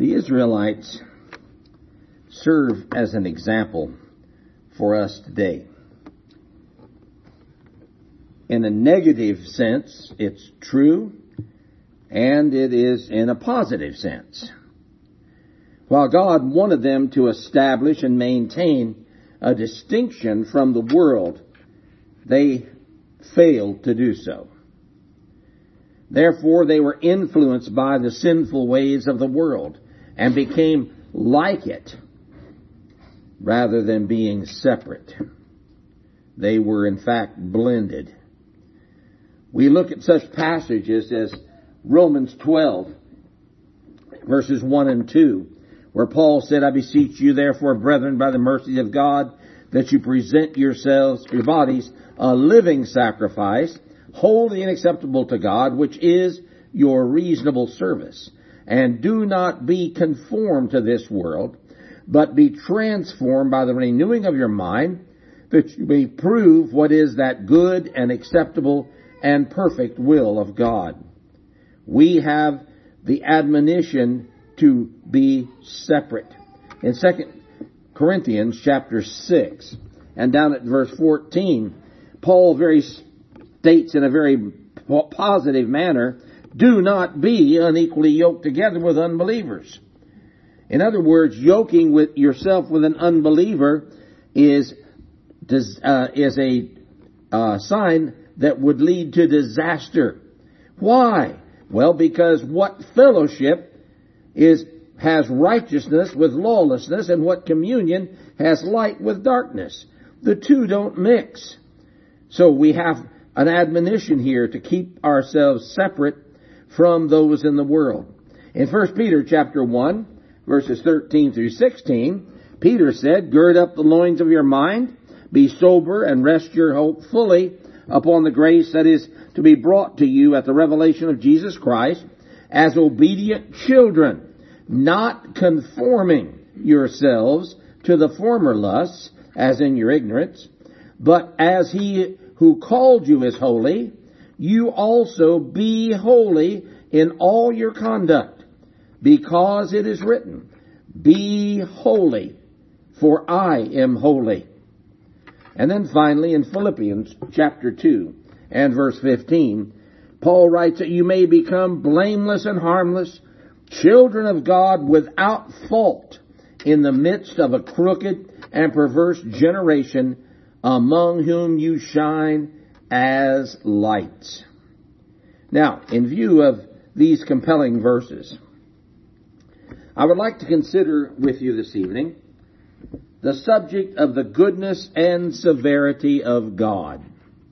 The Israelites serve as an example for us today. In a negative sense, it's true, and it is in a positive sense. While God wanted them to establish and maintain a distinction from the world, they failed to do so. Therefore, they were influenced by the sinful ways of the world and became like it rather than being separate. They were, in fact, blended. We look at such passages as Romans 12, verses 1 and 2, where Paul said, I beseech you, therefore, brethren, by the mercies of God, that you present your bodies a living sacrifice, holy and acceptable to God, which is your reasonable service. And do not be conformed to this world, but be transformed by the renewing of your mind, that you may prove what is that good and acceptable and perfect will of God. We have the admonition to be separate. In 2 Corinthians chapter 6 and down at verse 14, Paul states in a very positive manner, do not be unequally yoked together with unbelievers. In other words, yoking with yourself with an unbeliever is a sign that would lead to disaster. Why? Well, because what fellowship has righteousness with lawlessness, and what communion has light with darkness? The two don't mix. So we have an admonition here to keep ourselves separate from those in the world. In 1 Peter chapter 1, verses 13 through 16, Peter said, gird up the loins of your mind, be sober, and rest your hope fully upon the grace that is to be brought to you at the revelation of Jesus Christ, as obedient children, not conforming yourselves to the former lusts, as in your ignorance, but as he who called you is holy, you also be holy in all your conduct, because it is written, be holy, for I am holy. And then finally in Philippians chapter 2 and verse 15, Paul writes that you may become blameless and harmless, children of God without fault in the midst of a crooked and perverse generation, among whom you shine as lights. Now, in view of these compelling verses, I would like to consider with you this evening the subject of the goodness and severity of God.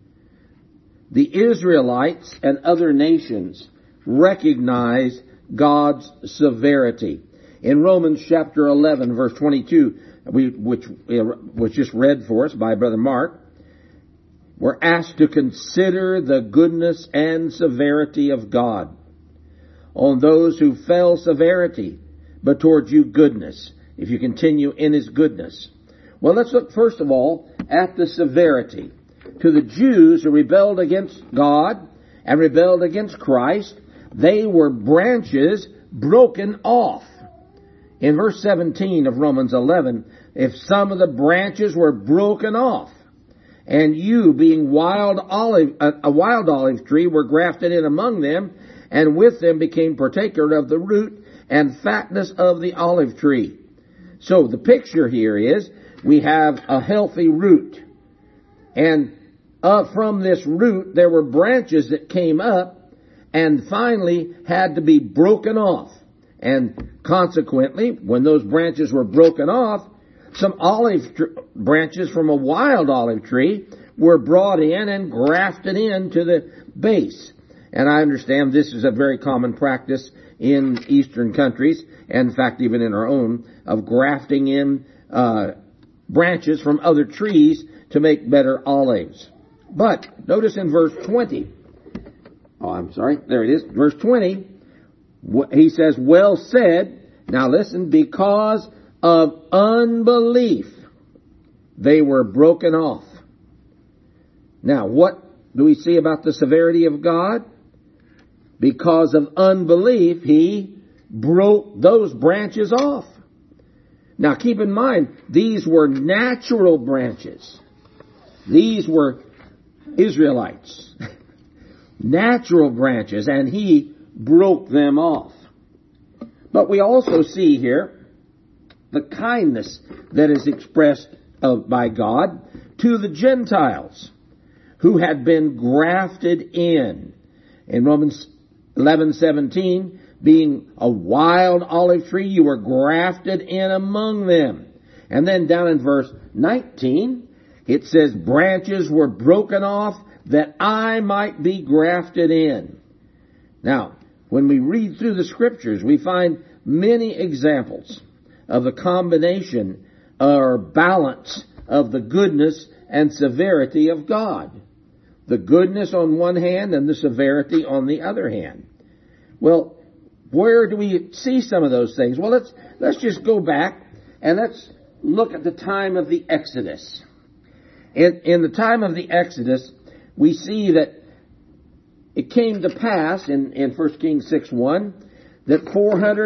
The Israelites and other nations recognize God's severity. In Romans chapter 11, verse 22, which was just read for us by Brother Mark, we're asked to consider the goodness and severity of God. On those who fell, severity, but towards you goodness, if you continue in His goodness. Well, let's look first of all at the severity. To the Jews who rebelled against God and rebelled against Christ, they were branches broken off. In verse 17 of Romans 11, if some of the branches were broken off, and you, being a wild olive tree, were grafted in among them, and with them became partaker of the root and fatness of the olive tree. So the picture here is we have a healthy root, and from this root there were branches that came up and finally had to be broken off. And consequently, when those branches were broken off, some branches from a wild olive tree were brought in and grafted into the base. And I understand this is a very common practice in Eastern countries, and in fact even in our own, of grafting in branches from other trees to make better olives. But notice in verse 20, there it is, verse 20, he says, well said. Now listen, because of unbelief, they were broken off. Now, what do we see about the severity of God? Because of unbelief, He broke those branches off. Now keep in mind, these were natural branches. These were Israelites. Natural branches, and he broke them off. But we also see here the kindness that is expressed by God to the Gentiles who had been grafted in. In Romans 11:17, being a wild olive tree, you were grafted in among them. And then down in verse 19, it says, branches were broken off that I might be grafted in. Now, when we read through the Scriptures, we find many examples of the combination or balance of the goodness and severity of God. The goodness on one hand and the severity on the other hand. Well, where do we see some of those things? Well, let's just go back and let's look at the time of the Exodus. In the time of the Exodus, we see that it came to pass in 1 Kings 6:1 that the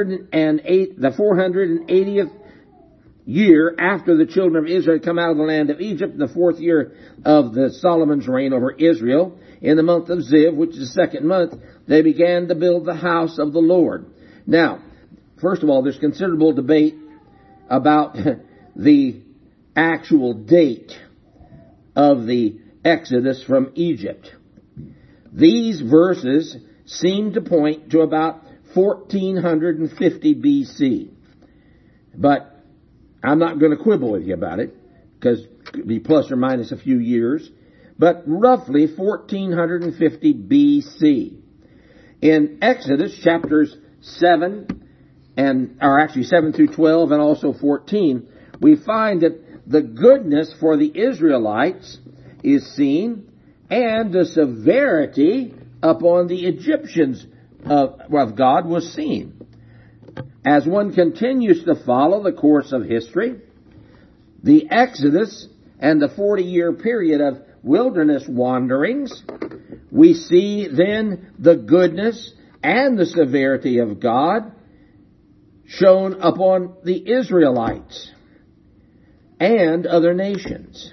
480th year after the children of Israel had come out of the land of Egypt, the 4th year of the Solomon's reign over Israel, in the month of Ziv, which is the second month, they began to build the house of the Lord. Now, first of all, there's considerable debate about the actual date of the Exodus from Egypt. These verses seem to point to about 1450 BC. But I'm not going to quibble with you about it, because it could be plus or minus a few years. But roughly 1450 BC. In Exodus chapters 7 through 12 and also 14, we find that the goodness for the Israelites is seen and the severity upon the Egyptians of God was seen. As one continues to follow the course of history, the Exodus and the 40-year period of wilderness wanderings, we see then the goodness and the severity of God shown upon the Israelites and other nations.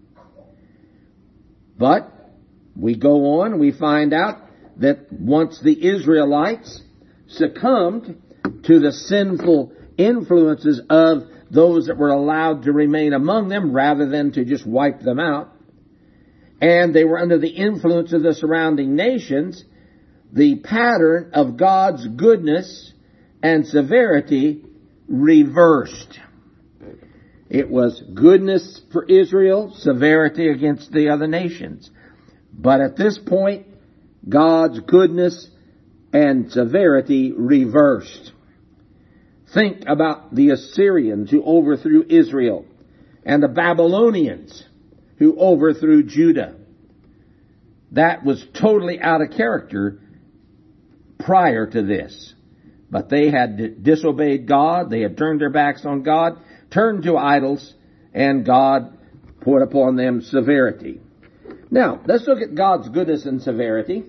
But we go on, we find out that once the Israelites succumbed to the sinful influences of those that were allowed to remain among them rather than to just wipe them out, and they were under the influence of the surrounding nations, the pattern of God's goodness and severity reversed. It was goodness for Israel, severity against the other nations. But at this point, God's goodness and severity reversed. Think about the Assyrians who overthrew Israel and the Babylonians who overthrew Judah. That was totally out of character prior to this. But they had disobeyed God, they had turned their backs on God, turned to idols, and God put upon them severity. Now, let's look at God's goodness and severity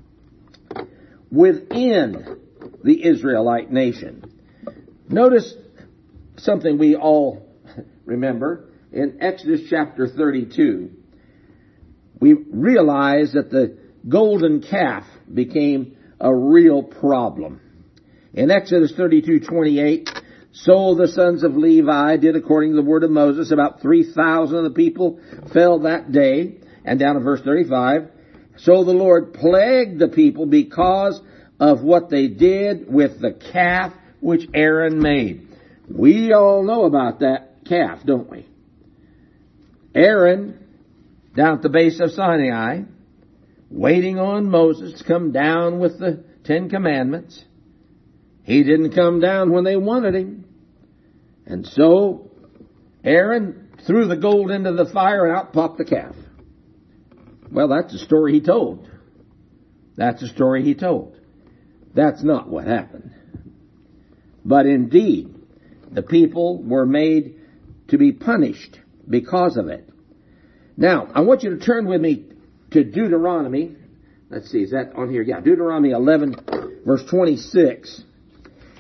within the Israelite nation. Notice something we all remember. In Exodus chapter 32, we realize that the golden calf became a real problem. In Exodus 32:28, so the sons of Levi did according to the word of Moses. About 3,000 of the people fell that day. And down in verse 35, so the Lord plagued the people because of what they did with the calf which Aaron made. We all know about that calf, don't we? Aaron, down at the base of Sinai, waiting on Moses to come down with the 10 Commandments. He didn't come down when they wanted him. And so Aaron threw the gold into the fire and out popped the calf. Well, that's the story he told. That's the story he told. That's not what happened. But indeed, the people were made to be punished because of it. Now, I want you to turn with me to Deuteronomy. Let's see, is that on here? Yeah, Deuteronomy 11, verse 26.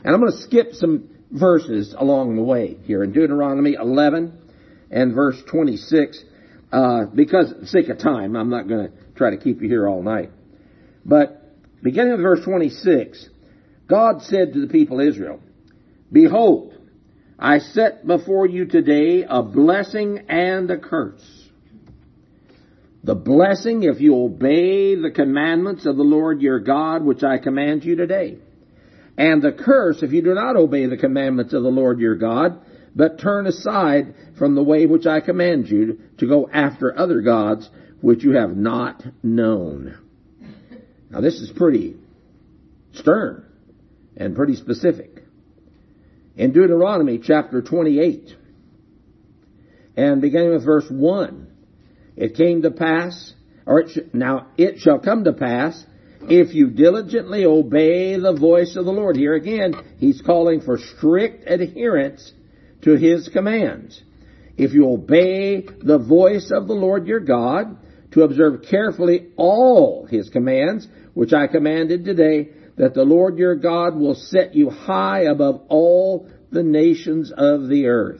And I'm going to skip some verses along the way here in Deuteronomy 11 and verse 26. Because for the sake of time, I'm not going to try to keep you here all night. But beginning with verse 26, God said to the people of Israel, "Behold, I set before you today a blessing and a curse. The blessing if you obey the commandments of the Lord your God, which I command you today. And the curse if you do not obey the commandments of the Lord your God, but turn aside from the way which I command you to go after other gods which you have not known." Now this is pretty stern and pretty specific. In Deuteronomy chapter 28, and beginning with verse 1, it came to pass, now it shall come to pass, if you diligently obey the voice of the Lord. Here again, he's calling for strict adherence to his commands. If you obey the voice of the Lord your God, to observe carefully all his commands, which I commanded today, that the Lord your God will set you high above all the nations of the earth.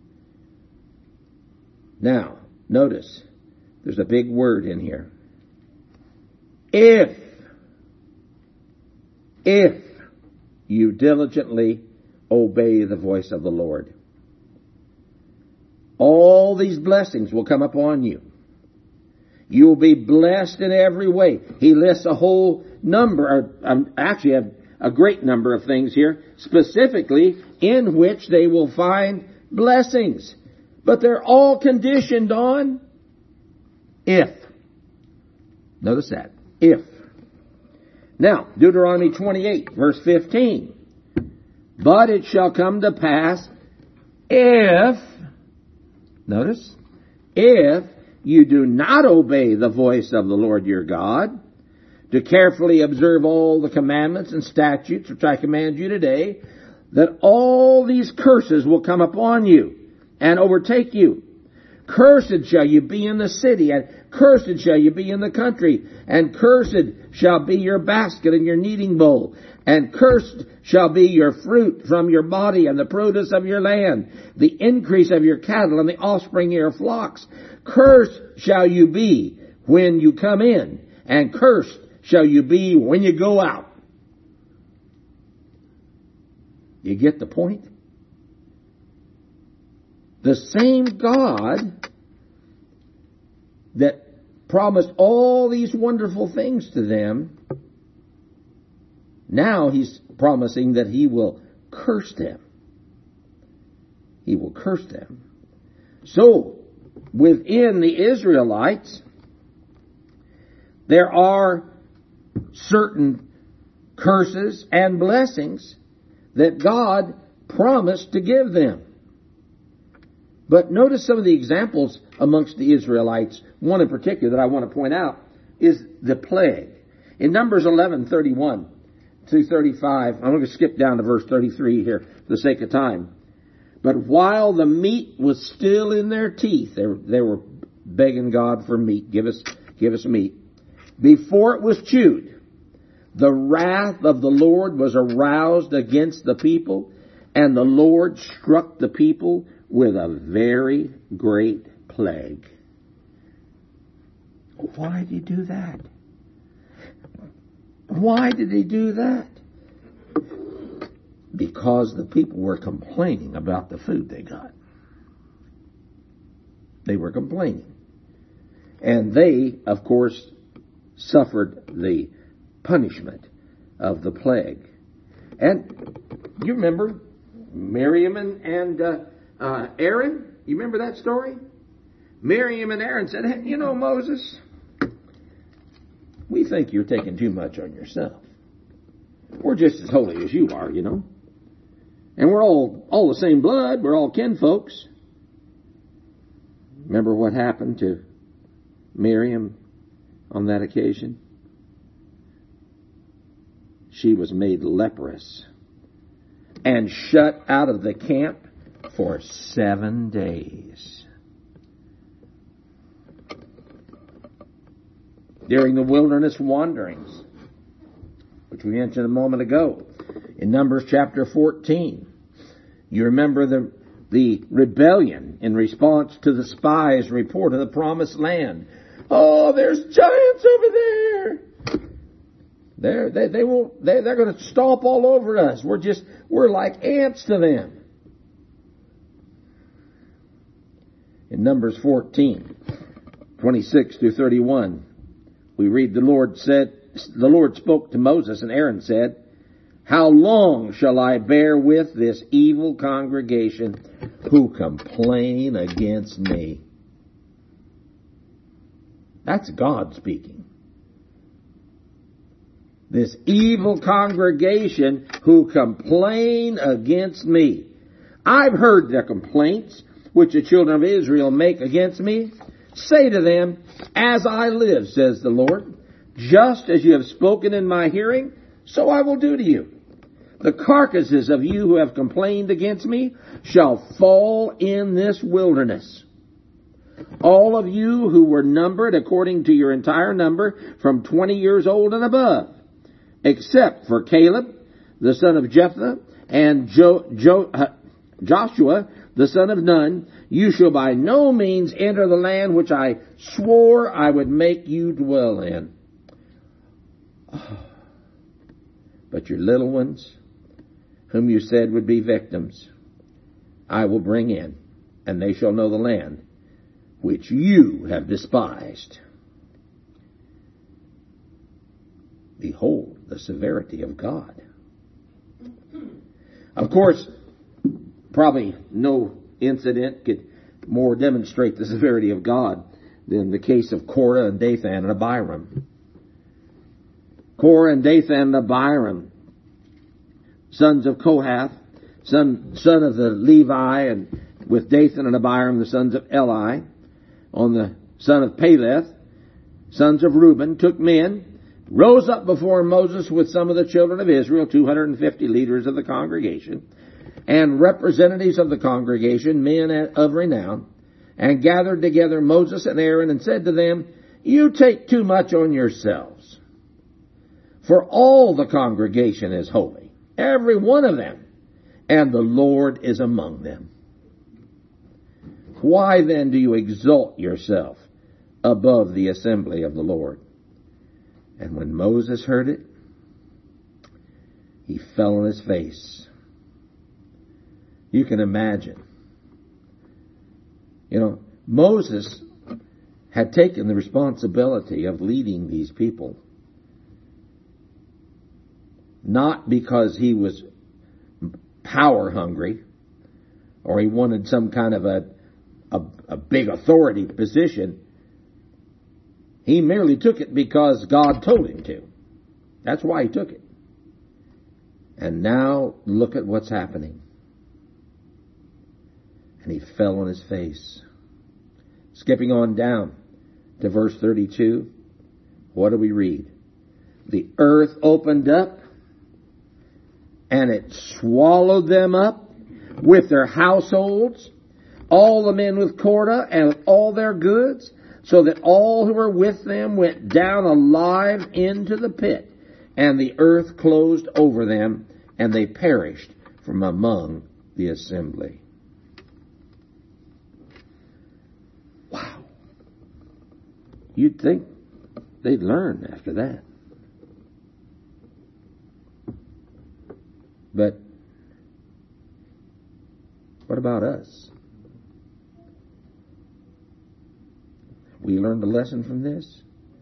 Now, notice, there's a big word in here. If you diligently obey the voice of the Lord, all these blessings will come upon you. You will be blessed in every way. He lists a whole number, actually a great number of things here, specifically in which they will find blessings. But they're all conditioned on if. Notice that. If. Now, Deuteronomy 28, verse 15. But it shall come to pass if, notice, if you do not obey the voice of the Lord your God, to carefully observe all the commandments and statutes which I command you today, that all these curses will come upon you and overtake you. Cursed shall you be in the city, and cursed shall you be in the country, and cursed shall be your basket and your kneading bowl, and cursed shall be your fruit from your body and the produce of your land, the increase of your cattle and the offspring of your flocks. Cursed shall you be when you come in, and cursed shall you be when you go out. You get the point? The same God that promised all these wonderful things to them, now he's promising that he will curse them. He will curse them. So, within the Israelites, there are certain curses and blessings that God promised to give them. But notice some of the examples amongst the Israelites. One in particular that I want to point out is the plague. In Numbers 11:31 through 35, I'm going to skip down to verse 33 here for the sake of time. But while the meat was still in their teeth, they were begging God for meat. Give us meat. Before it was chewed, the wrath of the Lord was aroused against the people, and the Lord struck the people with a very great plague. Why did he do that? Why did he do that? Because the people were complaining about the food they got. They were complaining. And they, of course, suffered the punishment of the plague. And you remember Miriam and Aaron? You remember that story? Miriam and Aaron said, "Hey, you know, Moses, we think you're taking too much on yourself. We're just as holy as you are, you know. And we're all the same blood. We're all kinfolks." Remember what happened to Miriam on that occasion? She was made leprous and shut out of the camp for 7 days. During the wilderness wanderings, which we mentioned a moment ago, In Numbers chapter 14, you remember the rebellion in response to the spies' report of the promised land. Oh, there's giants over there. They're going to stomp all over us. We're like ants to them. In Numbers 14, 26 through 31, we read the Lord spoke to Moses, and Aaron said, "How long shall I bear with this evil congregation who complain against me?" That's God speaking. This evil congregation who complain against me. I've heard their complaints which the children of Israel make against me. Say to them, "As I live, says the Lord, just as you have spoken in my hearing, so I will do to you. The carcasses of you who have complained against me shall fall in this wilderness. All of you who were numbered according to your entire number from 20 years old and above, except for Caleb, the son of Jephunneh, and Joshua, the son of Nun, you shall by no means enter the land which I swore I would make you dwell in. But your little ones, whom you said would be victims, I will bring in, and they shall know the land which you have despised." Behold the severity of God. Of course, probably no incident could more demonstrate the severity of God than the case of Korah and Dathan and Abiram. Korah and Dathan and Abiram, sons of Kohath, son of the Levi, and with Dathan and Abiram, the sons of Eli, on the son of Peleth, sons of Reuben, took men, rose up before Moses with some of the children of Israel, 250 leaders of the congregation, and representatives of the congregation, men of renown, and gathered together Moses and Aaron and said to them, "You take too much on yourselves, for all the congregation is holy, every one of them, and the Lord is among them. Why then do you exalt yourself above the assembly of the Lord?" And when Moses heard it, he fell on his face. You can imagine. Moses had taken the responsibility of leading these people. Not because he was power hungry or he wanted some kind of a big authority position. He merely took it because God told him to. That's why he took it. And now look at what's happening. And he fell on his face. Skipping on down to verse 32, what do we read? The earth opened up, and it swallowed them up with their households, all the men with Korah and all their goods, so that all who were with them went down alive into the pit, and the earth closed over them, and they perished from among the assembly. Wow. You'd think they'd learn after that. But what about us? We learned a lesson from this.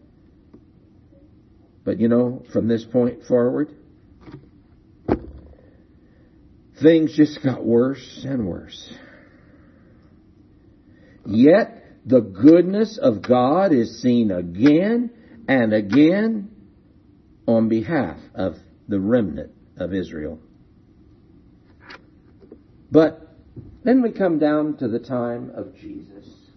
But from this point forward, things just got worse and worse. Yet the goodness of God is seen again and again on behalf of the remnant of Israel. But then we come down to the time of Jesus.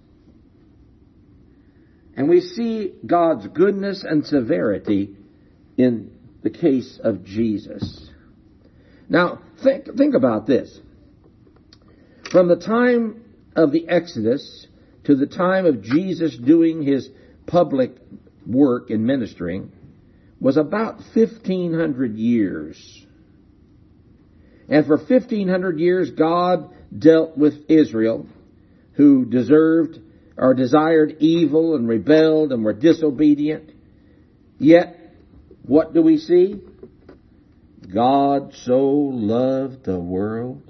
And we see God's goodness and severity in the case of Jesus. Now, think about this. From the time of the Exodus to the time of Jesus doing his public work and ministering was about 1,500 years. And for 1,500 years, God dealt with Israel, who deserved or desired evil and rebelled and were disobedient. Yet, what do we see? God so loved the world.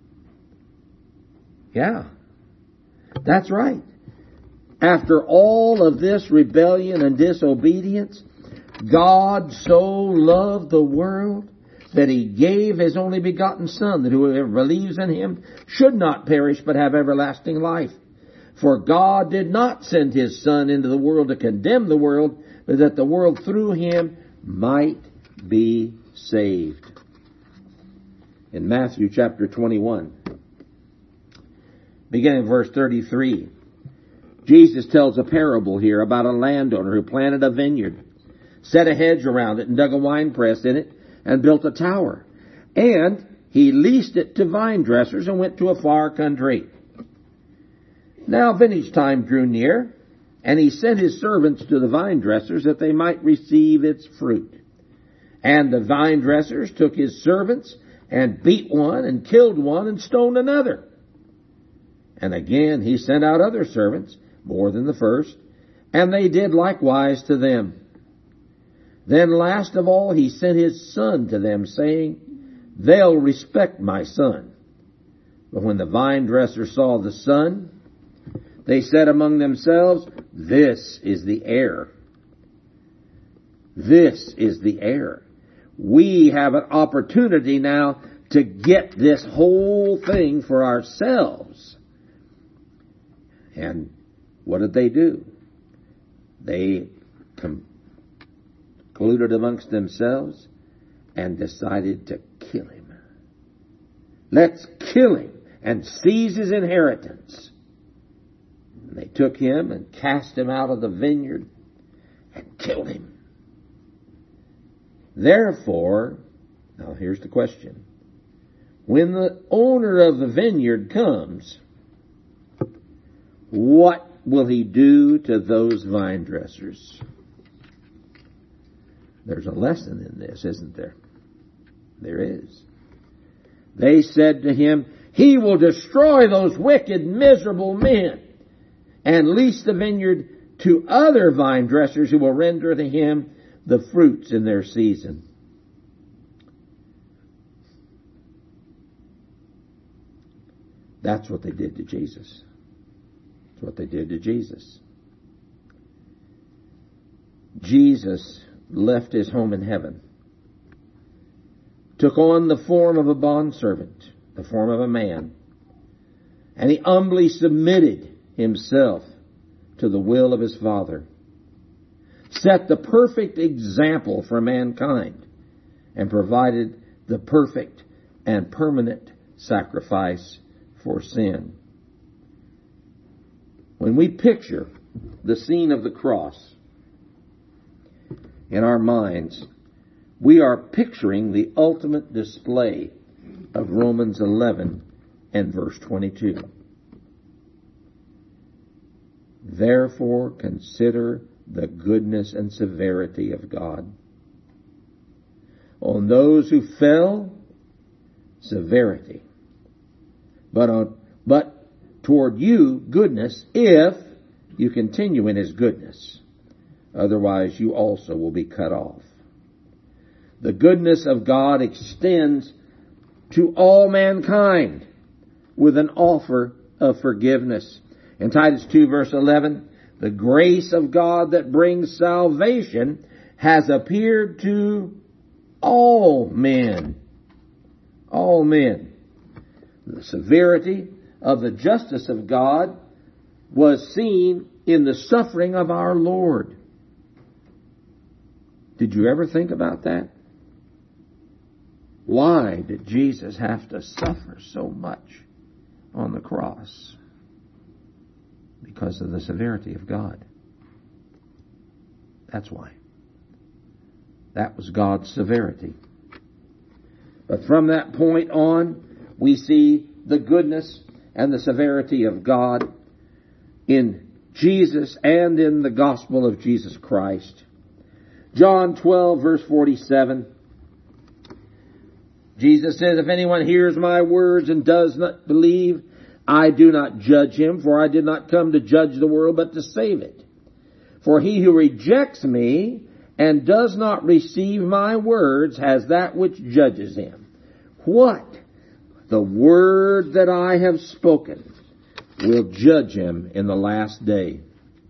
Yeah, that's right. After all of this rebellion and disobedience, God so loved the world that He gave His only begotten Son, that whoever believes in Him should not perish but have everlasting life. For God did not send His Son into the world to condemn the world, but that the world through Him might be saved. In Matthew chapter 21, beginning in verse 33, Jesus tells a parable here about a landowner who planted a vineyard, set a hedge around it, and dug a winepress in it, and built a tower. And he leased it to vine dressers and went to a far country. Now vintage time drew near, and he sent his servants to the vine dressers that they might receive its fruit. And the vine dressers took his servants and beat one and killed one and stoned another. And again he sent out other servants, more than the first, and they did likewise to them. Then last of all he sent his son to them, saying, They'll respect my son. But when the vine dressers saw the son, they said among themselves, This is the heir. This is the heir. We have an opportunity now to get this whole thing for ourselves. And what did they do? They concluded amongst themselves and decided to kill him. Let's kill him and seize his inheritance. And they took him and cast him out of the vineyard and killed him. Therefore, now here's the question. When the owner of the vineyard comes, what will he do to those vine dressers? There's a lesson in this, isn't there? There is. They said to him, He will destroy those wicked, miserable men and lease the vineyard to other vine dressers who will render to him the fruits in their season. That's what they did to Jesus. That's what they did to Jesus. Jesus left his home in heaven, took on the form of a bondservant, the form of a man, and he humbly submitted himself to the will of his Father, set the perfect example for mankind, and provided the perfect and permanent sacrifice for sin. When we picture the scene of the cross in our minds, we are picturing the ultimate display of Romans 11 and verse 22. Therefore consider the goodness and severity of God. On those who fell, severity. But toward you, goodness, if you continue in His goodness. Otherwise, you also will be cut off. The goodness of God extends to all mankind with an offer of forgiveness. In Titus 2 verse 11, the grace of God that brings salvation has appeared to all men. All men. The severity of the justice of God was seen in the suffering of our Lord. Did you ever think about that? Why did Jesus have to suffer so much on the cross? Because of the severity of God. That's why. That was God's severity. But from that point on, we see the goodness and the severity of God in Jesus and in the gospel of Jesus Christ. John 12 verse 47. Jesus says, if anyone hears my words and does not believe, I do not judge him, for I did not come to judge the world, but to save it. For he who rejects me and does not receive my words has that which judges him. What? The word that I have spoken will judge him in the last day.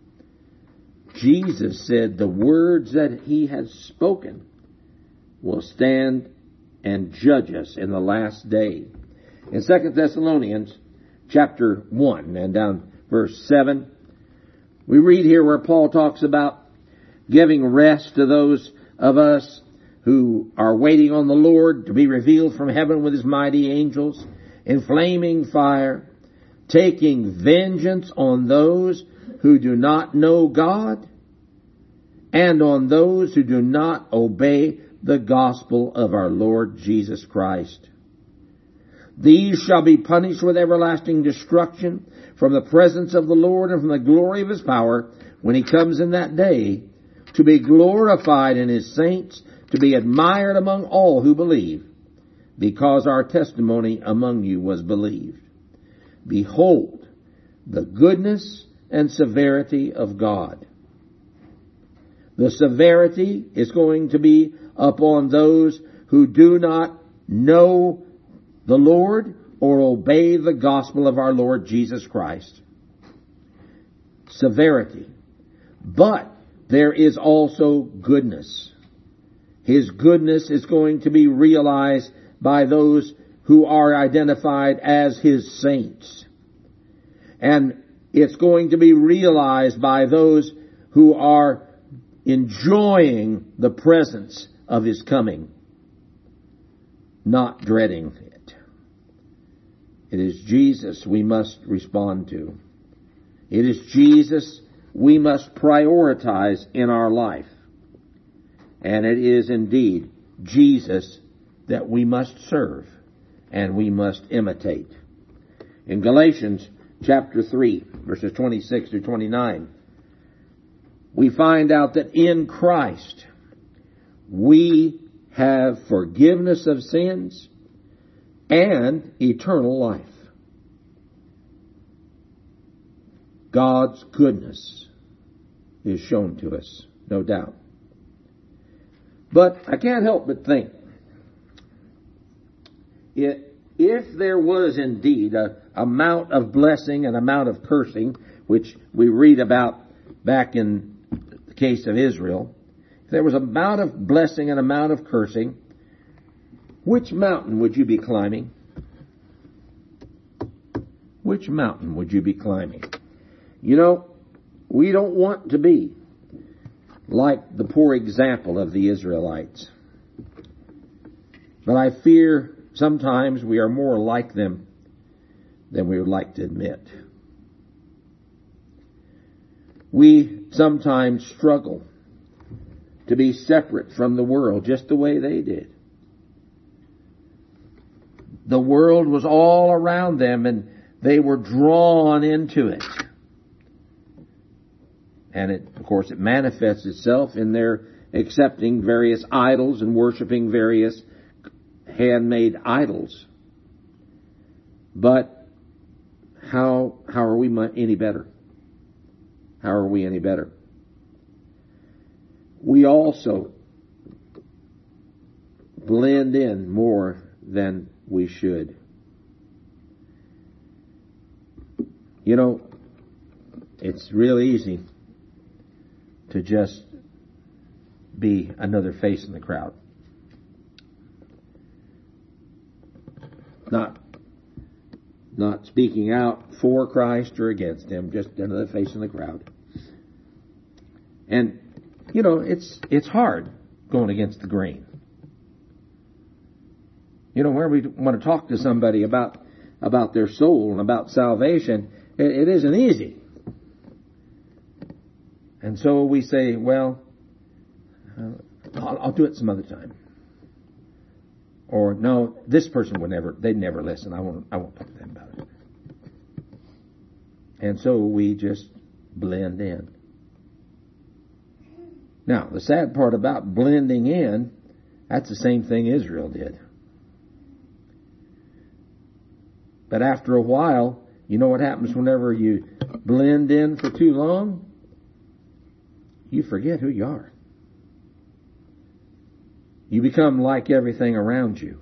Jesus said the words that he has spoken will stand and judge us in the last day. In 2 Thessalonians chapter 1 and down verse 7, we read here where Paul talks about giving rest to those of us who are waiting on the Lord to be revealed from heaven with his mighty angels in flaming fire, taking vengeance on those who do not know God and on those who do not obey the gospel of our Lord Jesus Christ. These shall be punished with everlasting destruction from the presence of the Lord and from the glory of his power when he comes in that day, to be glorified in his saints, to be admired among all who believe, because our testimony among you was believed. Behold, the goodness and severity of God. The severity is going to be upon those who do not know the Lord or obey the gospel of our Lord Jesus Christ. Severity. But there is also goodness. His goodness is going to be realized by those who are identified as his saints. And it's going to be realized by those who are enjoying the presence of his coming, not dreading it. It is Jesus we must respond to. It is Jesus we must prioritize in our life. And it is indeed Jesus that we must serve and we must imitate. In Galatians chapter 3, verses 26 to 29, we find out that in Christ we have forgiveness of sins and eternal life. God's goodness is shown to us, no doubt. But I can't help but think, if there was indeed an amount of blessing and amount of cursing, which we read about back in the case of Israel, if there was an amount of blessing and amount of cursing, which mountain would you be climbing? Which mountain would you be climbing? You know, we don't want to be like the poor example of the Israelites. But I fear sometimes we are more like them than we would like to admit. We sometimes struggle to be separate from the world just the way they did. The world was all around them and they were drawn into it. And of course, it manifests itself in their accepting various idols and worshiping various handmade idols. But how are we any better? How are we any better? We also blend in more than we should. You know, it's real easy to just be another face in the crowd. Not speaking out for Christ or against him, just another face in the crowd. And, you know, it's hard going against the grain. You know, where we want to talk to somebody about their soul and about salvation, it isn't easy. And so we say, well, I'll do it some other time. Or no, this person they'd never listen. I won't talk to them about it. And so we just blend in. Now, the sad part about blending in, that's the same thing Israel did. But after a while, you know what happens whenever you blend in for too long? You forget who you are. You become like everything around you.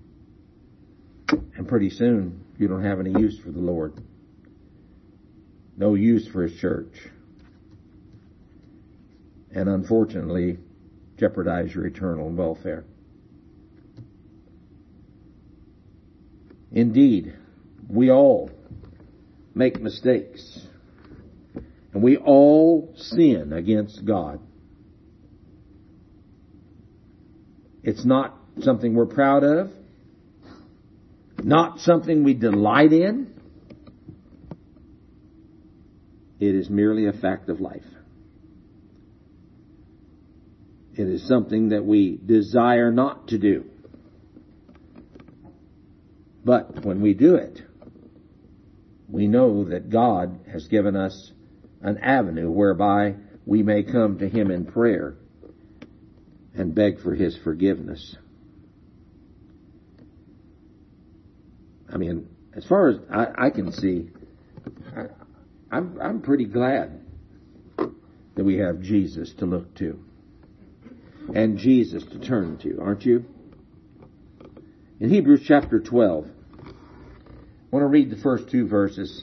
And pretty soon, you don't have any use for the Lord. No use for His church. And unfortunately, jeopardize your eternal welfare. Indeed, we all make mistakes. And we all sin against God. It's not something we're proud of. Not something we delight in. It is merely a fact of life. It is something that we desire not to do. But when we do it, we know that God has given us an avenue whereby we may come to Him in prayer and beg for His forgiveness. I mean, as far as I can see, I'm pretty glad that we have Jesus to look to and Jesus to turn to, aren't you? In Hebrews chapter 12, I want to read the first 2 verses.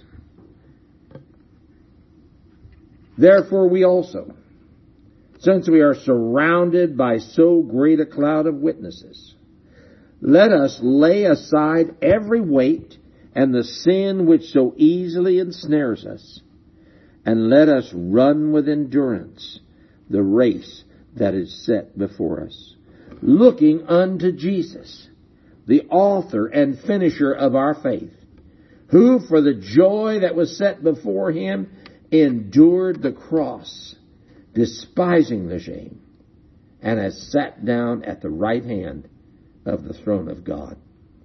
Therefore we also, since we are surrounded by so great a cloud of witnesses, let us lay aside every weight and the sin which so easily ensnares us, and let us run with endurance the race that is set before us, looking unto Jesus, the author and finisher of our faith, who for the joy that was set before Him endured the cross, despising the shame, and has sat down at the right hand of the throne of God.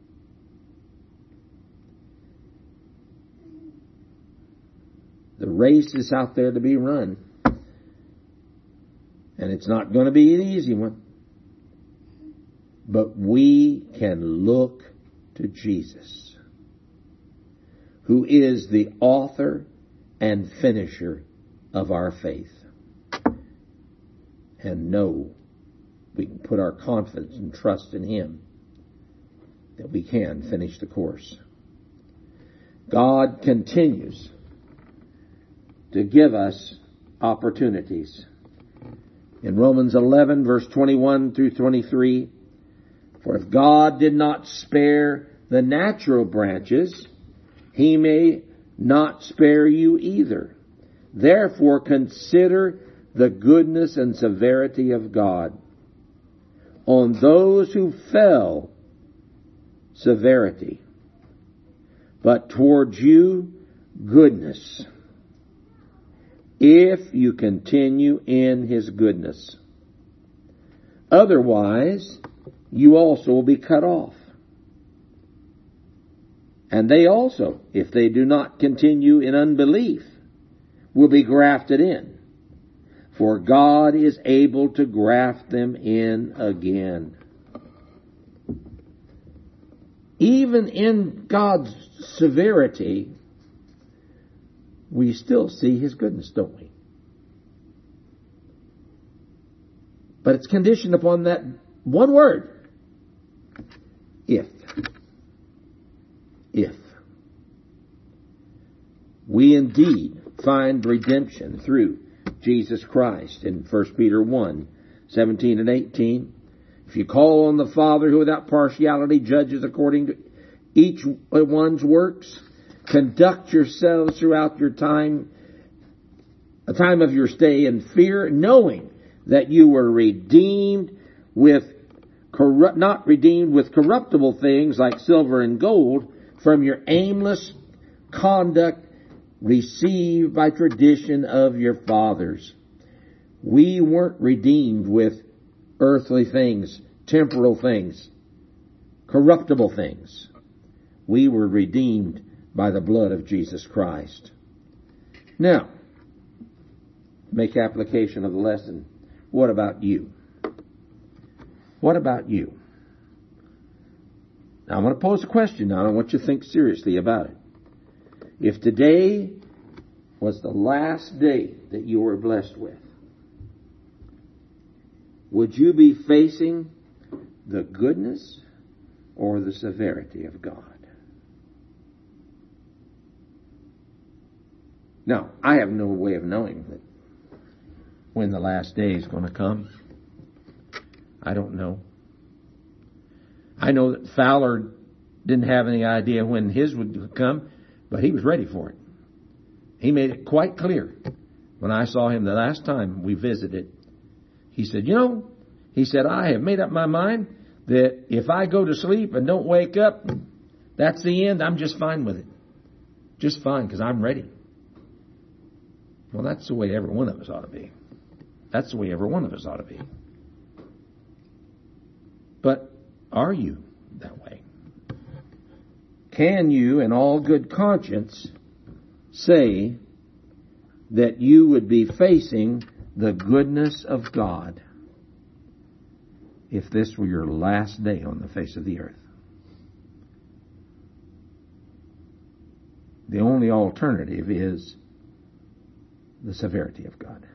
The race is out there to be run. And it's not going to be an easy one. But we can look to Jesus, who is the author and finisher of our faith, and know we can put our confidence and trust in Him that we can finish the course. God continues to give us opportunities. In Romans 11, verse 21 through 23, for if God did not spare the natural branches, He may not spare you either. Therefore consider the goodness and severity of God. On those who fell, severity, but towards you, goodness, if you continue in His goodness. Otherwise, you also will be cut off. And they also, if they do not continue in unbelief, will be grafted in. For God is able to graft them in again. Even in God's severity, we still see His goodness, don't we? But it's conditioned upon that one word. If. If. We indeed find redemption through Jesus Christ in 1 Peter 1, 17 and 18. If you call on the Father who without partiality judges according to each one's works, conduct yourselves throughout your time, a time of your stay in fear, knowing that you were redeemed with not redeemed with corruptible things like silver and gold from your aimless conduct received by tradition of your fathers. We weren't redeemed with earthly things, temporal things, corruptible things. We were redeemed by the blood of Jesus Christ. Now, make application of the lesson. What about you? What about you? Now, I want to pose a question now, and I want you to think seriously about it. If today was the last day that you were blessed with, would you be facing the goodness or the severity of God? Now, I have no way of knowing that when the last day is going to come. I don't know. I know that Fowler didn't have any idea when his would come, but he was ready for it. He made it quite clear when I saw him the last time we visited. He said, he said, I have made up my mind that if I go to sleep and don't wake up, that's the end. I'm just fine with it. Just fine, because I'm ready. Well, that's the way every one of us ought to be. That's the way every one of us ought to be. But are you that way? Can you, in all good conscience, say that you would be facing the goodness of God if this were your last day on the face of the earth? The only alternative is the severity of God.